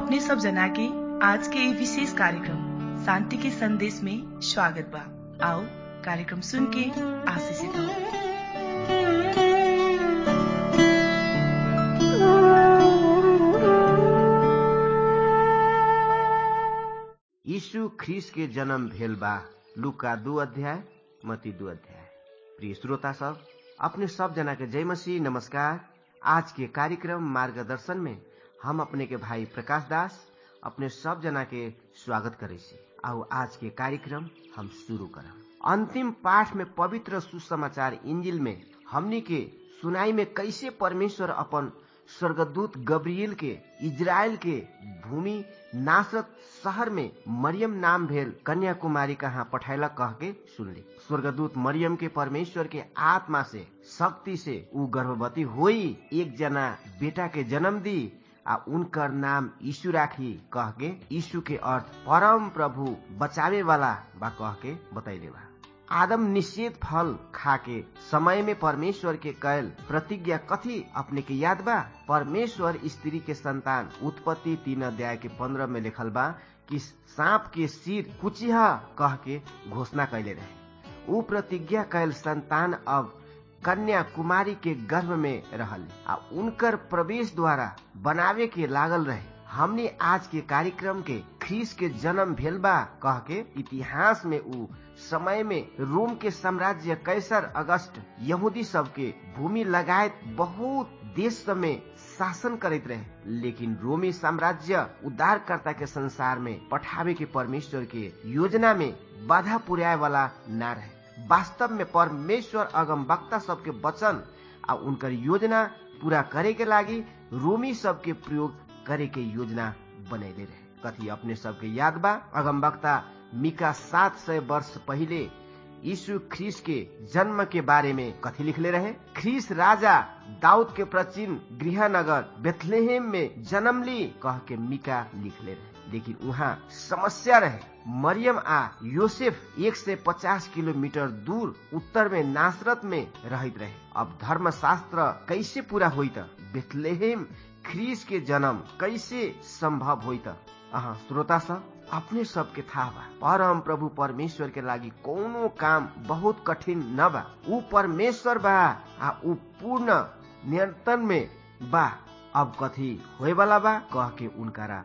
अपने सब जना के आज के ये विशेष कार्यक्रम शांति के संदेश में स्वागत बा। आओ कार्यक्रम सुन के आशीषित हो। यीशु ख्रीस के जन्म भेल बा। लूका 2 अध्याय, मत्ती 2 अध्याय। प्रिय श्रोता सब, अपने सब जना के जय मसीह नमस्कार। आज के कार्यक्रम मार्गदर्शन में हम अपने के भाई प्रकाश दास अपने सब जना के स्वागत करे छी। आओ आज के कार्यक्रम हम शुरू करम। अंतिम पाठ में पवित्र सुसमाचार इंजिल में हमनी के सुनाई में कैसे परमेश्वर अपन स्वर्गदूत गब्रिएल के इजराइल के भूमि नासरत शहर में मरियम नाम भेल कन्या कुमारी कहाँ पठाइला कह के सुनली। स्वर्गदूत मरियम के परमेश्वर के आत्मा से शक्ति से ऊ गर्भवती होई एक जना बेटा के जन्म दी आ उनकर नाम यीशु राखी कह के यीशु के अर्थ परम प्रभु बचावे वाला बा कह के बतैले बा। आदम निषेध फल खा के समय में परमेश्वर के कैल प्रतिज्ञा कथी अपने के याद बा? परमेश्वर स्त्री के संतान उत्पत्ति 3 अध्याय के 15 में लिखल बा कि सांप के सिर कुचिहा कह के घोषणा कैले रहे। ऊ प्रतिज्ञा कैल संतान अब कन्या कुमारी के गर्भ में रहल आ उनकर प्रवेश द्वारा बनावे के लागल रहे। हमने आज के कार्यक्रम के ख्रीस के जन्म भेल बा कह के इतिहास में ऊ समय में रोम के साम्राज्य कैसर अगस्त यहूदी सब के भूमि लगायत बहुत देश सब में शासन करते रहे। लेकिन रोमी साम्राज्य उद्धारकर्ता के संसार में पठावे के परमेश्वर के योजना में बाधा पुर्याए वाला ना रहे। वास्तव में परमेश्वर अगमवक्ता सबके वचन आ उनकर योजना पूरा करे के लागी रोमी सबके प्रयोग करे के योजना बनैले रहे। कथी अपने सबके याद बा? अगमवक्ता मीका 700 वर्ष पहले यीशु ख्रीस के जन्म के बारे में कथी लिखले रहे? ख्रीस राजा दाऊद के प्राचीन गृहनगर बेथलेहेम में जन्म ली कह के मीका लिखले रहे। लेकिन वहाँ समस्या रहे। मरियम आ योसेफ 150 किलोमीटर दूर उत्तर में नासरत में रहत रहे। अब धर्मशास्त्र कैसे पूरा होई त? बेथलेहेम ख्रीस के जन्म कैसे संभव होई त? श्रोता सब, अपने सबके था बा परम प्रभु परमेश्वर के लागी कोनो काम बहुत कठिन न बा। ऊ परमेश्वर बा आ ऊ पूर्ण नियंत्रण में बा। अब कथी होए वाला बा कह के उनकारा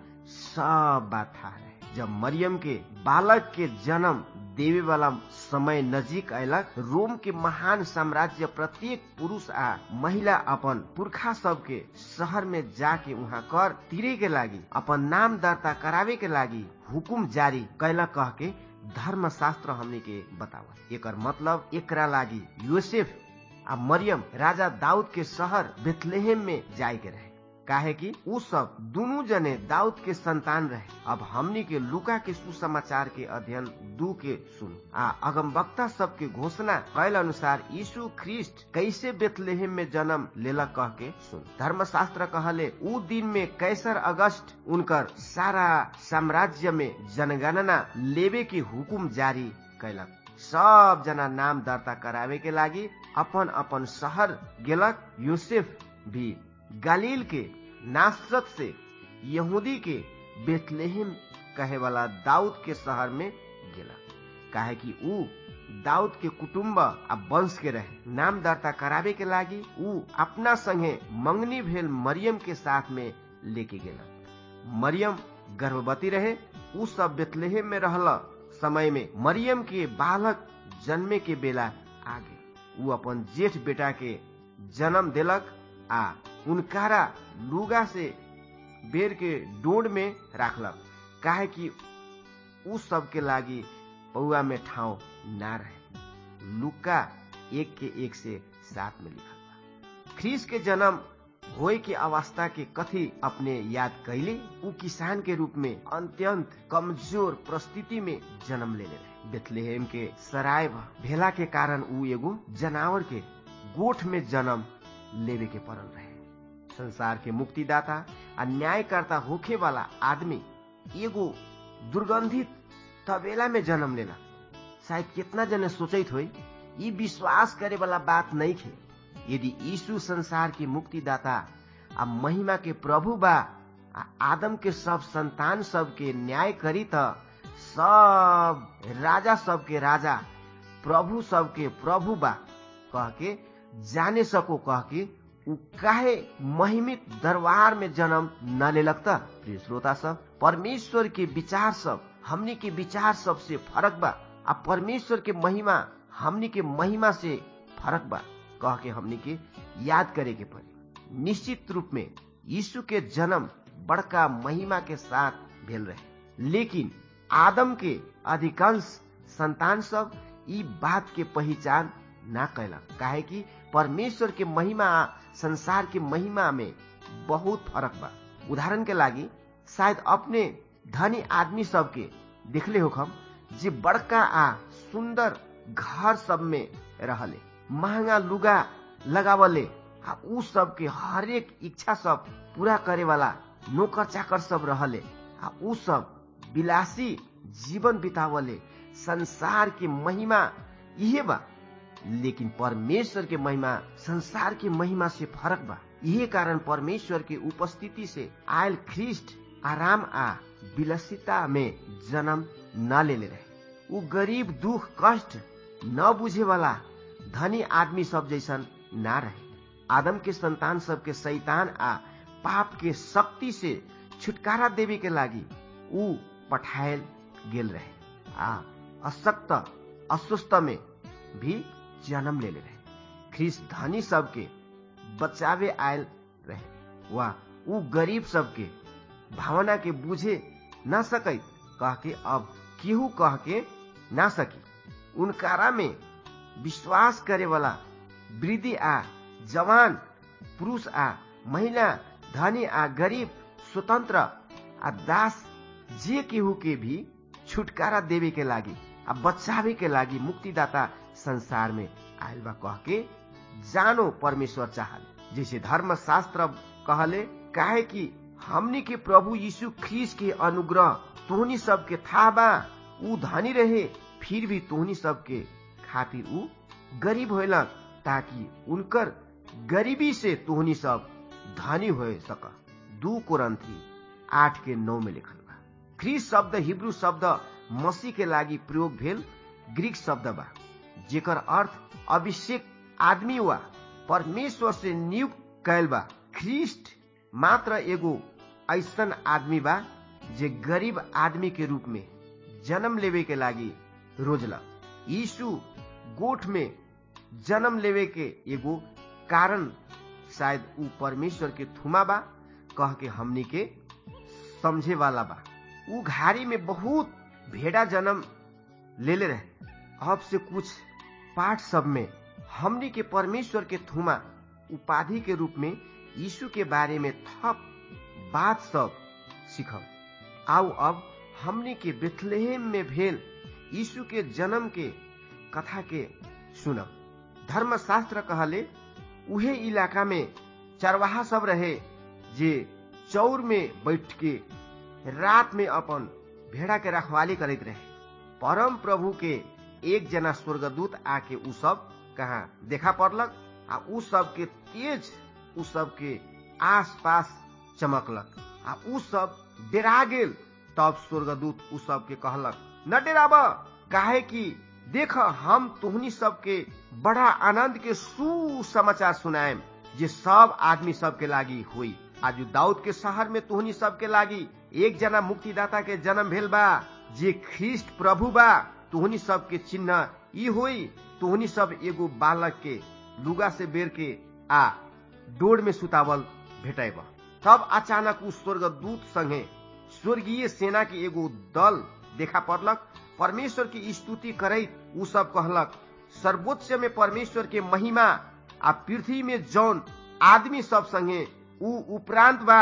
सब बात था रहे। जब मरियम के बालक के जन्म देवे वाला समय नजीक अयलक, रोम के महान साम्राज्य प्रत्येक पुरुष आ महिला अपन पुरखा सब के शहर में जाके वहाँ कर तीरे के लागी अपन नाम दर्ता करावे के लागी हुकुम जारी कैला कह के धर्मशास्त्र हमने के बतावा। एकर मतलब एकरा लागी योसेफ आ मरियम राजा दाऊद के शहर बेथलेहेम में जाए के रहे। काहे कि उ सब दोनों जने दाऊद के संतान रहे। अब हमनी के लूका के सुसमाचार के अध्ययन 2 के सुन आ अगमवक्ता सब के घोषणा कैल अनुसार यीशु ख्रीस्ट कैसे बेथलेहेम में जन्म लेला कह के सुन। धर्मशास्त्र कहले उ दिन में कैसर अगस्त उनकर सारा साम्राज्य में जनगणना लेवे के हुकुम जारी कैलक। सब जना नाम दर्ता करावे के लागी अपन अपन शहर गेलक। यूसुफ भी गलील के नासरत से यहूदी के बेथलेहेम कहे वाला दाऊद के शहर में गेला। काहे कि ऊ दाऊद के कुटुम्ब आ वंश के रहे। नाम दर्ता करावे के लागी ऊ अपना संगे मंगनी भेल मरियम के साथ में लेके गेला। मरियम गर्भवती रहे। ऊ सब बेथलेहेम में रहला समय में मरियम के बालक जन्मे के बेला आगे ऊ अपन जेठ बेटा के जन्म देलक आ उनकारा लुगा से बेर के डोड़ में राखलक। काहे कि उ सब के लागी पौआ में ठाव ना रहे। लूका 1 के 1 से 7 में लिखल बा। ख्रीस के जन्म होए के अवस्था के कथी अपने याद कैली? उ किसान के रूप में अत्यंत कमजोर परिस्थिति में जन्म लेले रहे। बेथलेहेम के सराय भेला के कारण उ एगो जनावर के गोठ में जन्म लेवे के पड़ल रहे। संसार के मुक्तिदाता आ न्यायकर्ता होखे वाला आदमी एगो दुर्गंधित तबेला में जन्म लेला। शायद कितना जने सोचित होई ये विश्वास करे वाला बात नहीं थे। यदि यीशु संसार के मुक्तिदाता आ महिमा के प्रभु बा आदम के सब संतान सब के न्याय करी त सब राजा सब के राजा प्रभु सब के प्रभु बा कह के जाने सको कह के उ काहे महिमित दरबार में जन्म न ले लगता। प्रिय श्रोता सब, परमेश्वर के विचार सब हमनी के विचार सब से फरक बा। अब परमेश्वर के महिमा हमनी के महिमा से फरक बा कह के हमनी के याद करे के पड़ी। निश्चित रूप में यीशु के जन्म बड़का महिमा के साथ भेल रहे, लेकिन आदम के अधिकांश संतान सब ई बात के पहचान ना कैलक, काहे कि परमेश्वर के महिमा संसार के महिमा में बहुत फरक बा। उदाहरण के लागी शायद अपने धनी आदमी सब के देखले होखम जे बड़का आ सुंदर घर सब में रहले, महंगा लुगा लगावले आ उ सब के हरेक इच्छा सब पूरा करे वाला नौकर चाकर सब रहले आ उ सब विलासी जीवन बितावले। संसार की महिमा यही बा, लेकिन परमेश्वर के महिमा संसार की महिमा से फरक बा। यही कारण परमेश्वर की उपस्थिति से आयल ख्रिस्ट आराम आ विलासिता में जन्म न लेले रहे। उ गरीब दुख कष्ट न बुझे वाला धनी आदमी सब जैसन ना रहे। आदम के संतान सब के शैतान आ पाप के शक्ति से छुटकारा देवे के लागी उ पठायल गेल रहे आ अशक्त अस्वस्थ में भी जन्म लेले रहे। ख्रिस्ट धनी सब के बचावे आयल रहे वा उ गरीब सब के भावना के बुझे न सके कह के अब केहू कह के ना सकी। उनकारा में विश्वास करे वाला वृद्धि आ जवान पुरुष आ महिला धनी आ गरीब स्वतंत्र आ दास जे केहू के भी छुटकारा देवे के लागी आ बचावे के लागी मुक्तिदाता संसार में आयल बा कह के जानो परमेश्वर चाहल। जैसे धर्मशास्त्र कहले, काहे कि हमनी के प्रभु यीशु ख्रीस्ट के अनुग्रह तोहनी सब के था बा। उ धनी रहे फिर भी तोहनी सब के खातिर उ गरीब होलक, ताकि उनकर गरीबी से तोहनी सब धनी हो सक। 2 कोरिन्थी 8:9 में लिखल बा। ख्रीस्ट शब्द हिब्रू शब्द मसीह के लागी प्रयोग भेल ग्रीक शब्द बा, जेकर अर्थ अभिषेक आदमी वा परमेश्वर से नियुक्त कैल बा। ख्रीस्ट मात्र एगो ऐसन आदमी बा जे गरीब आदमी के रूप में जन्म लेवे के लागी रोजलक। यीशु गोठ में जन्म लेवे के एगो कारण शायद उ परमेश्वर के थुमा बा कह के हमनी के समझे वाला बा। उ घारी में बहुत भेड़ा जन्म लेले रहे। अब से कुछ पाठ सब में हमनी के परमेश्वर के थुमा उपाधि के रूप में यीशु के बारे में थप बात सब सीखब। आओ अब हमनी के बेथलेहम में भेल यीशु के जन्म के कथा के सुनब। धर्मशास्त्र कहले उहे इलाका में चरवाहा सब रहे जे चौर में बैठ के रात में अपन भेड़ा के रखवाली करते रहे। परम प्रभु के एक जना स्वर्गदूत आके उ सब कहाँ देखा पड़लक आ उ सब के तेज उ सब के आस पास चमकलक आ उ सब डरा गेल। तब स्वर्गदूत उ सब के कहलक, न डराब, काहे कि देख हम तुहनी सब के बड़ा आनंद के सुसमाचार सुनाएम जे सब आदमी सब के लागी हुई। आज दाऊद के शहर में तुहनी सब के लागी एक जना मुक्तिदाता के जन्म भेल बा जे ख्रिस्ट प्रभु बा। तुहनी सब के चिन्ह ई होई, तुहनी सब एगो बालक के लुगा से बेर के आ डोर में सुतावल भेटाइब। तब अचानक उस स्वर्गदूत संगे स्वर्गीय सेना के एगो दल देखा पड़लक। परमेश्वर की स्तुति करैत उ सब कहलक, सर्वोच्च में परमेश्वर के महिमा आ पृथ्वी में जौन आदमी सब संगे उ उपरांत बा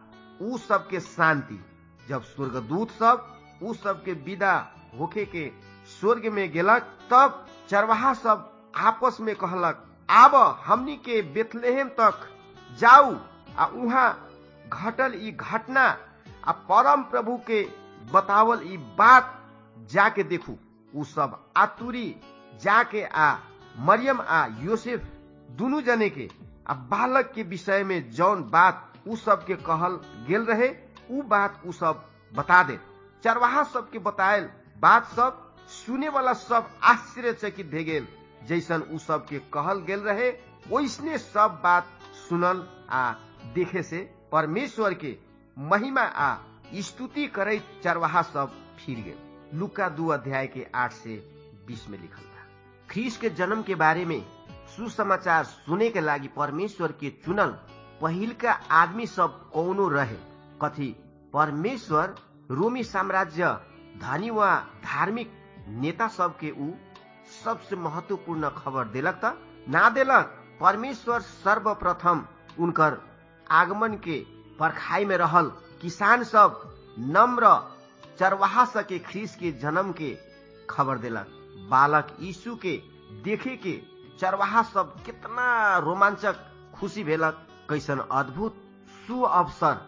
उ सब के शांति। जब स्वर्गदूत सब उ सब के विदा होके के स्वर्ग में गेलक, तब चरवाहा सब आपस में कहलक, आब हमनी के बेथलेहम तक जाऊ आ उहाँ घटल ई घटना आ परम प्रभु के बतावल ई बात जाके देखू। उ सब आतुरी जाके आ मरियम आ योसेफ दुनू जने के आ बालक के विषय में जौन बात उ सब के कहल गेल रहे ऊ बात ऊ सब बता दे। चरवाहा सबके बतायल बात सब सुने वाला सब आश्चर्यचकित भे गेल। जैसन ऊ सब के कहल गेल रहे वैसने सब बात सुनल आ देखे से परमेश्वर के महिमा आ स्तुति करे चरवाहा सब फिर गेल। लुका 2 अध्याय के 8 से 20 में लिखल बा। ख्रीस के जन्म के बारे में सुसमाचार सुने के लागी परमेश्वर के चुनल पहिल का आदमी सब कौनो रहे? कथी परमेश्वर रोमी साम्राज्य धनी व धार्मिक नेता सब के ऊ सबसे महत्वपूर्ण खबर देलक त ना देलक? परमेश्वर सर्वप्रथम उनकर आगमन के परखाई में रहल किसान सब नम्र चरवाहा सके ख्रीस के जन्म के खबर देलक। बालक यीशु के देखे के चरवाहा सब कितना रोमांचक खुशी भेलक। कैसन अद्भुत सुअवसर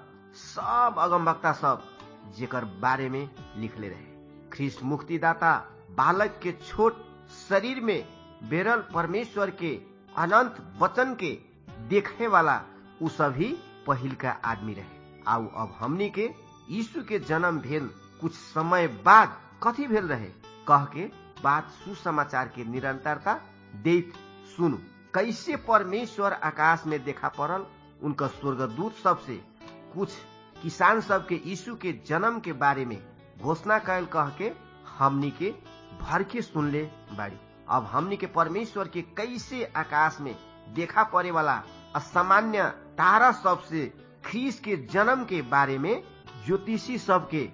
सब अगमवक्ता सब जेकर बारे में लिखले रहे। ख्रीस मुक्तिदाता बालक के छोट शरीर में बेरल परमेश्वर के अनंत वचन के देखे वाला उ सभी पहिल का आदमी रहे। आउ अब हमनी के यीशु के जन्म भेल कुछ समय बाद कथी भेल रहे कह के बात सुसमाचार के निरंतरता देत सुनु। कैसे परमेश्वर आकाश में देखा पड़ल, उनका स्वर्गदूत सबसे कुछ किसान सब के यीशु के जन्म के बारे में घोषणा कैल कह के हमनी के भर के सुनले बाड़ी। अब हमनी के परमेश्वर के कैसे आकाश में देखा पड़े वाला असामान्य तारा सबसे ख्रीस के जन्म के बारे में ज्योतिषी सब के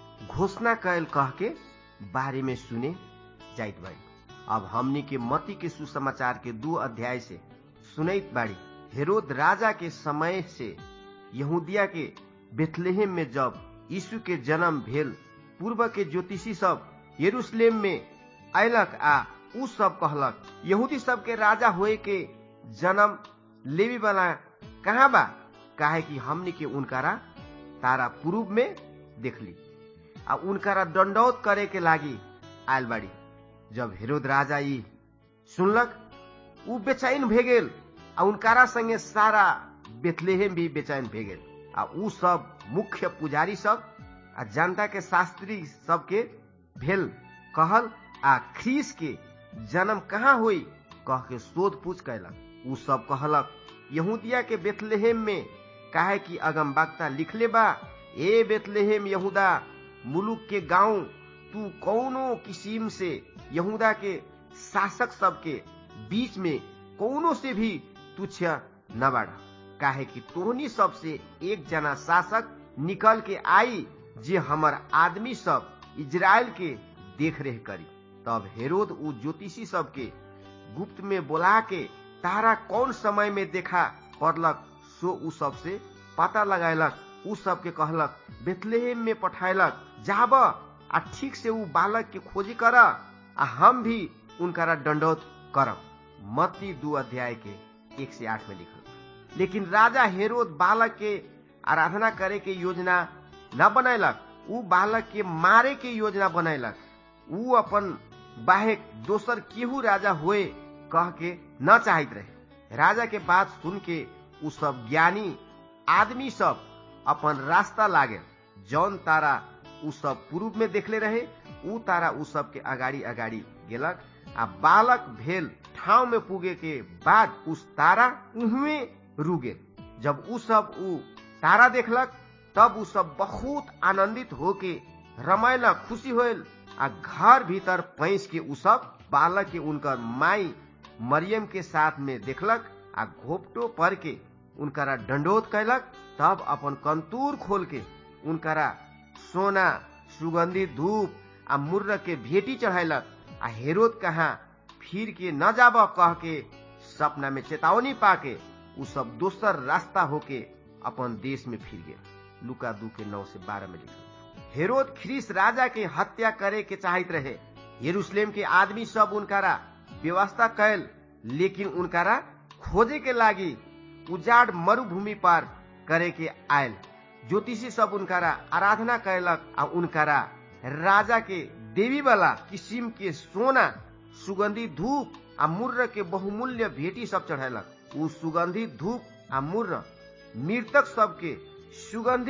घोषणा कैल कह के बारे में सुने जाइत बाड़ी। अब हमनी के मत्ती के सुसमाचार के 2 अध्याय से सुनैत बाड़ी। हेरोद राजा के समय से यहूदिया के बेथलेहम में जब यीशु के जन्म भेल, पूर्व के ज्योतिषी सब यरूशलेम में अयलक आ उ सब कहलक यहूदी सब के राजा होए के जन्म लेवी वाला कहाँ बा? काहे कि हमनी के उनकारा तारा पूर्व में देखली आ उनकारा दंडौत करे के लागी आयल बाड़ी। जब हेरोद राजा ई सुनलक उ बेचैन भे गेल आ उनकारा संगे सारा बेथलेहम भी बेचैन भे गेल। आ उ सब मुख्य पुजारी सब आ जनता के शास्त्री सब के भेल कहल आ ख्रीस के जन्म कहाँ होई कह के शोध पूछ कैलक। उ सब कहलक यहूदिया के बेथलेहम में, काहे कि अगमवक्ता लिखले बा, ए बेथलेहम यहूदा मुलुक के गांव, तू कौनो किस्म से यहूदा के शासक सब के बीच में कौनो से भी तुच्छ न बाड़ा। काहे कि तोहनी सब से एक जना शासक निकल के आई जे हमर आदमी सब इजराइल के देख रेख करी। तब हेरोद उ ज्योतिषी सब के गुप्त में बोला के तारा कौन समय में देखा पड़लक सो उ सब से पता लगायलक। उ सब के कहलक बेथलेहम में पठायलक, जाब आ ठीक से उ बालक के खोजी कर आ हम भी उनकारा दंडौत करब। मत्ती 2 अध्याय के 1 से 8 में लिखल। लेकिन राजा हेरोद बालक के आराधना करे के योजना न बनैलक, उ बालक के मारे के योजना बनैलक। उ अपन बाहेक दोसर केहू राजा होए कह के न चाहत रहे। राजा के बात सुन के उ सब ज्ञानी आदमी सब अपन रास्ता लागे। जौन तारा उ सब पूर्व में देखले रहे उ तारा उ सब के अगाड़ी अगाड़ी गेलक आ बालक भेल ठाव में पुगे के बाद उस तारा उहुए रुगे। जब उ सब उ तारा देखलक तब उ सब बहुत आनंदित होके रमैलक, खुशी होल आ घर भीतर पैंस के उ सब बालक के उनकर माई मरियम के साथ में देखलक आ घोपटो पर के उनकारा दंडोत कैलक। तब अपन कंतूर खोल के उनकारा सोना, सुगंधित धूप आ मुर्र के भेटी चढ़ायलक। आ हेरोद कहाँ फिर के न जाब कह के सपना में चेतावनी पाके उ सब दोसर रास्ता होके अपन देश में फिर गए। लुका 2 के 9 से 12 में लिखल। हेरोद ख्रीस राजा के हत्या करे के चाहत रहे। यरूशलेम के आदमी सब उनकारा व्यवस्था कैल, लेकिन उनकारा खोजे के लागी उजाड़ मरुभूमि पार करे के आयल। ज्योतिषी सब उनकारा आराधना कैलक आ उनकारा राजा के देवी वाला किस्म के सोना, सुगंधित धूप आ मुर्र के बहुमूल्य भेटी सब चढ़ैलक। उ सुगंधित धूप आ मुर्र मृतक सब के सुगंधित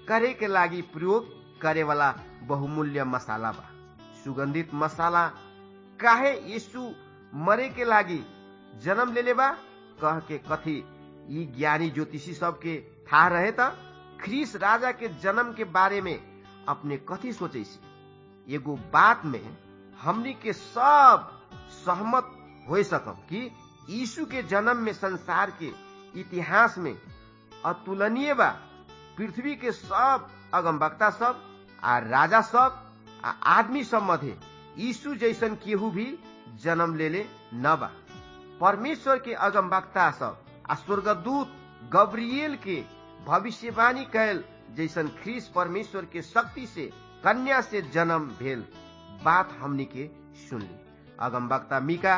करे के लागी प्रयोग करे वाला बहुमूल्य मसाला बा। सुगंधित मसाला काहे यीशु मरे के लागी जन्म लेले बा कह के कथी ई ज्ञानी ज्योतिषी सबके था रहे त ख्रीस राजा के जन्म के बारे में अपने कथी सोचे सी। एगो बात में हमनी के सब सहमत हो सकब कि यीशु के जन्म में संसार के इतिहास में अतुलनीय बा। पृथ्वी के सब अगमवक्ता सब आ राजा सब आ आदमी सब मध्य यीशु जैसन केहू भी जन्म लेले न बा। परमेश्वर के अगमवक्ता सब आ स्वर्गदूत गब्रिएल के भविष्यवाणी कैल जैसन ख्रीस परमेश्वर के शक्ति से कन्या से जन्म भेल बात हमनी के सुनली। अगमवक्ता मीका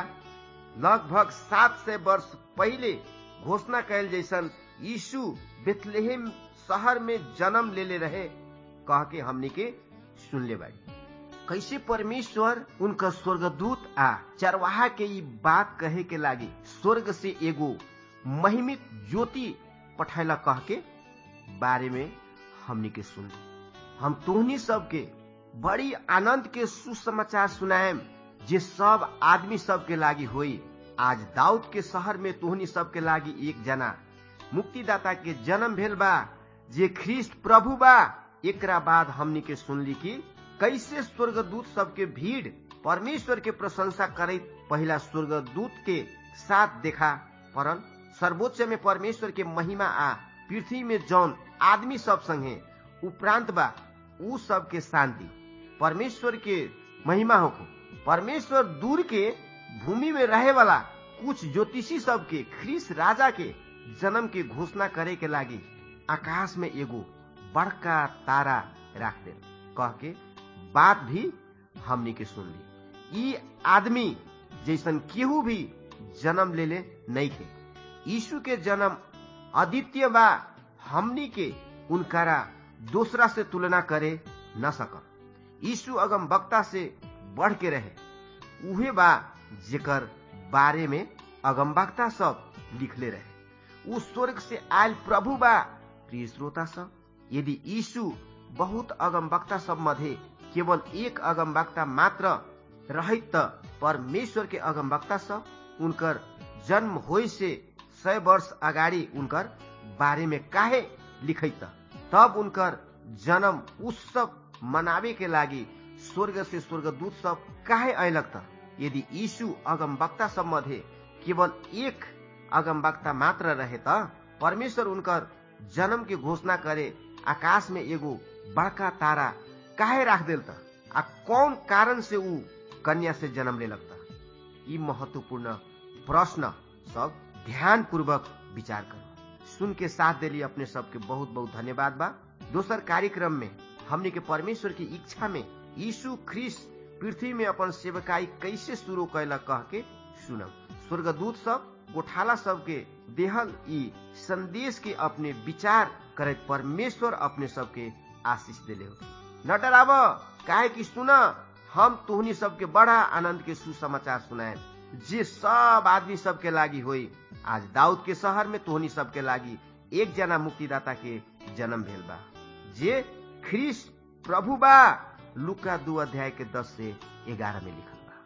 लगभग 700 वर्ष पहले घोषणा कैल जैसन यीशु बेथलेहम शहर में जन्म लेले रहे कह के हमनी के सुनले बाड़ी। कैसे परमेश्वर उनका स्वर्गदूत आ चरवाहा के ई बात कहे के लागी स्वर्ग से एगो महिमित ज्योति पठाइला कह के बारे में हमनी के सुनली। हम तोहनी सबके बड़ी आनंद के सुसमाचार सुनाएम जे सब आदमी सब के लागी होई। आज दाऊद के शहर में तोहनी सब के लागी एक जना मुक्तिदाता के जन्म भेल बा जे ख्रीस्त प्रभु बा। एकरा बाद हमनी के सुनली कि कैसे स्वर्गदूत सबके भीड़ परमेश्वर के प्रशंसा करैत पहला स्वर्गदूत के साथ देखा परन। सर्वोच्च में परमेश्वर के महिमा आ पृथ्वी में जौन आदमी सब संगे उपरांत बा उ सब के शांति। परमेश्वर के महिमा होखो। परमेश्वर दूर के भूमि में रहे वाला कुछ ज्योतिषी सब के ख्रीस राजा के जन्म के घोषणा करे के लागी आकाश में एगो बड़का तारा राख दे कह के बात भी हमनी के सुनली। ई आदमी जैसन केहू भी जन्म लेले नहीं थे। यीशु के जन्म अद्वितीय बा। हमनी के उनकारा दूसरा से तुलना करे न सकब। यीशु अगमवक्ता से बढ़ के रहे उहे बा जेकर बारे में अगमवक्ता सब लिखले रहे। उ स्वर्ग से आयल प्रभु बा। प्रिय श्रोता सब, यदि यीशु बहुत अगमवक्ता सब मध्य केवल एक अगमवक्ता मात्र रहित त परमेश्वर के अगमवक्ता सब उनकर जन्म होय से 100 वर्ष अगाडि उनकर बारे में काहे लिखैत तब उनकर जन्म उत्सव मनावे के लागी स्वर्ग से स्वर्गदूत सब काहे अयलक त। यदि यीशु अगमवक्ता सब मध्य केवल एक अगमवक्ता मात्र रहे त परमेश्वर उनकर जन्म के घोषणा करे आकाश में एगो बड़का तारा काहे राख देल त आ कौन कारण से उ कन्या से जन्म लेलक त। ई महत्वपूर्ण प्रश्न सब ध्यान पूर्वक विचार करो। सुन के साथ देली अपने सबके बहुत बहुत धन्यवाद बा। दोसर कार्यक्रम में हमने के परमेश्वर की इच्छा में यीशु ख्रीस्त पृथ्वी में अपन सेवकाई कैसे शुरू कैला कह के सुनब। स्वर्गदूत सब गोठाला सब के देहल ई संदेश के अपने विचार करे परमेश्वर अपने सबके आशीष देले हो। न डराव काहे कि सुना हम तोहनी सबके बड़ा आनंद के सुसमाचार सुनाए जे सब आदमी सबके लागी होई। आज दाऊद के शहर में तोहनी सबके लागी एक जना मुक्तिदाता के जन्म भेल बा जे ख्रीस्त प्रभु बा। लूका 2 अध्याय के 10 से 11 में लिखल बा।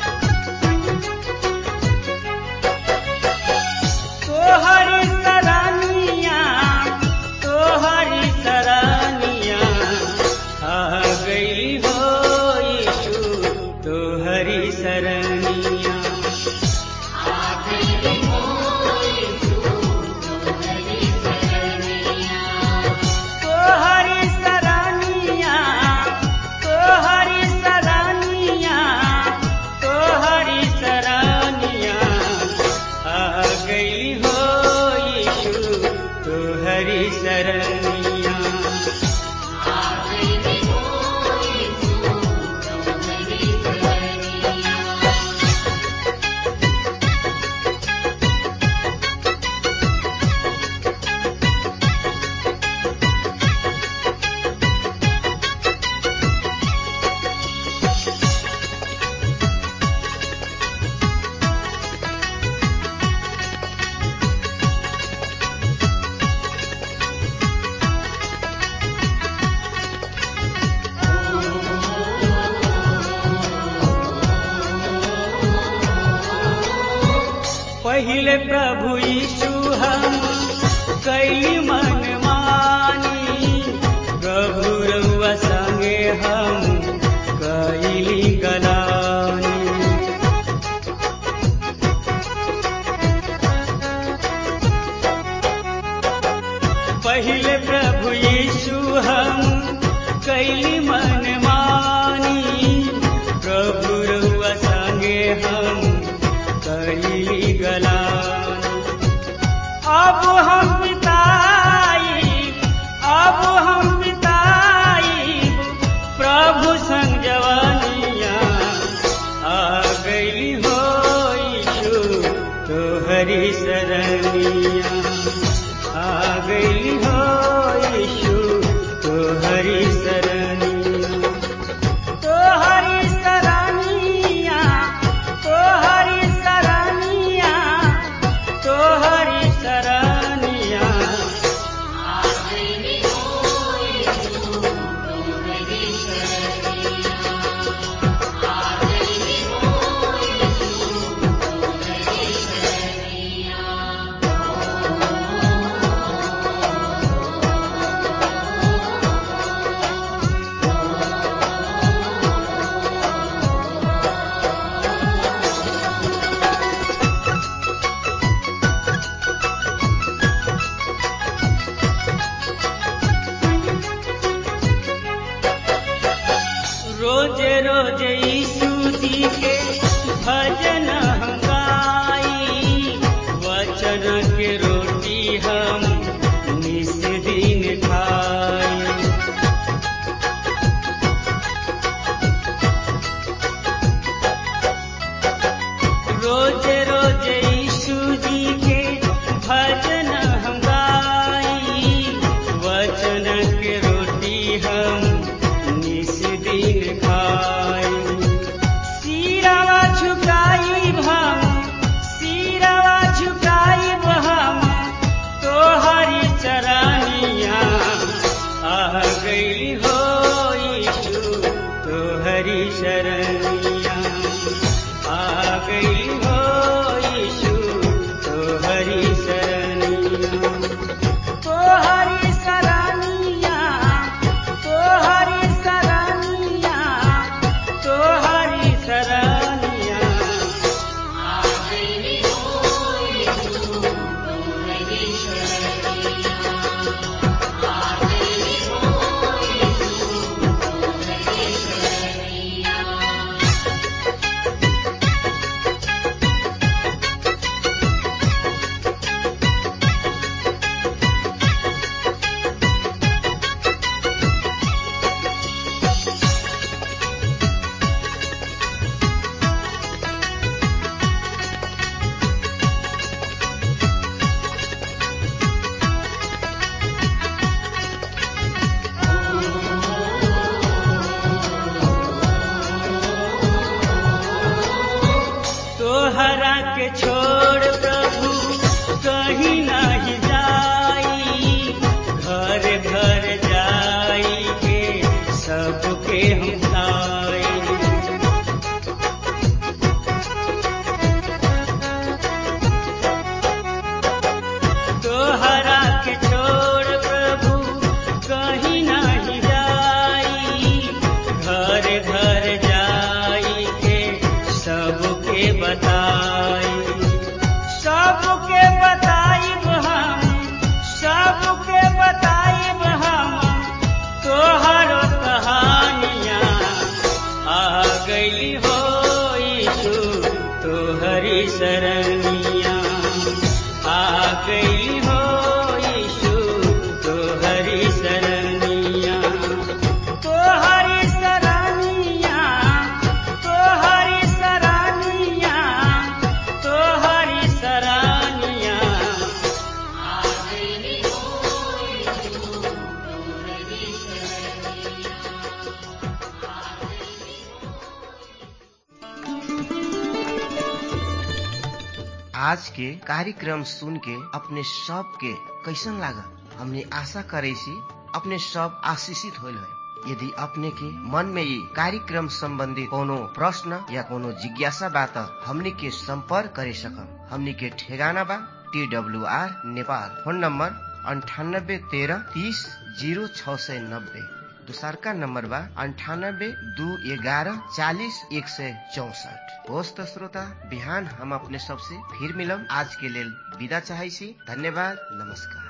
हरि सराना पहिले प्रभु यीशु हम कैली मन मानी, प्रभु रउआ संगे हम कैली गलानी। पहिले प्रभु यीशु हम कैली मन मानी, प्रभु रउआ संगे हम कैली गलानी। अब हम बिताई प्रभु संग जवानिया, आ गई हो यीशु तोहरी सरनिया, आ गई हो यीशु तोहरी सरनिया, तोहरी सरनिया, तोहरी सरनिया, तोहरी सरनिया। आ गई हो यीशु तोहरी सरनिया, आ गई हो यीशु तोहरी सरनिया। रोजे रोजे यीशु जी के भजन हम गाई, वचन के रोटी हम निस दिन खाई। रोजे रोजे यीशु जी के भजन हम गाई, वचन के रोटी हम निस दिन खाई। सिरवा झुकाई हम, सिरवा झुकाई हम, तोहरी चरनिया, आ गई हो यीशु तोहरी शरणिया, आ गई हो यीशु तोहरी शरणिया, तोहरी शरणिया, तोहरी शरणिया, तोहरी शरणिया। आ गई हो यीशु तोहरी शरणिया, आ गई हो यीशु तोहरी शरणिया। तोहरा के छोड़ प्रभु कहीं नहीं जाई, घर घर जाई के सबके हम ताई। तोहरा के छोड़ प्रभु कहीं नहीं जाई, घर घर जाई के सबके बताई, सबके बताई हम, सबके बताई हम, तोहरो कहानिया, आ गई हो यीशु तोहरी शरणिया, आ गई हो यीशु तोहरी शरणिया, तोहरी शरणिया, तोहरी शरणिया, तोहरी शरणिया। आ गई हो यीशु तोहरी शरणिया, आ गई हो। आज के कार्यक्रम सुन के अपने सब के कैसन लागल? हमने आशा करे सी अपने सब आशीषित होल है। यदि अपने के मन में ये कार्यक्रम संबंधी कोनो प्रश्न या कोनो जिज्ञासा बा त हमनी के संपर्क करे सकम। हमनी के ठेगाना बा TWR नेपाल। Phone number 9813 30 0690। दूसरका नंबर बा 98 211 40 164। होस् त श्रोता, बिहान हम अपने सबसे फिर मिलम। आज के लेल विदा चाहै छी। धन्यवाद, नमस्कार।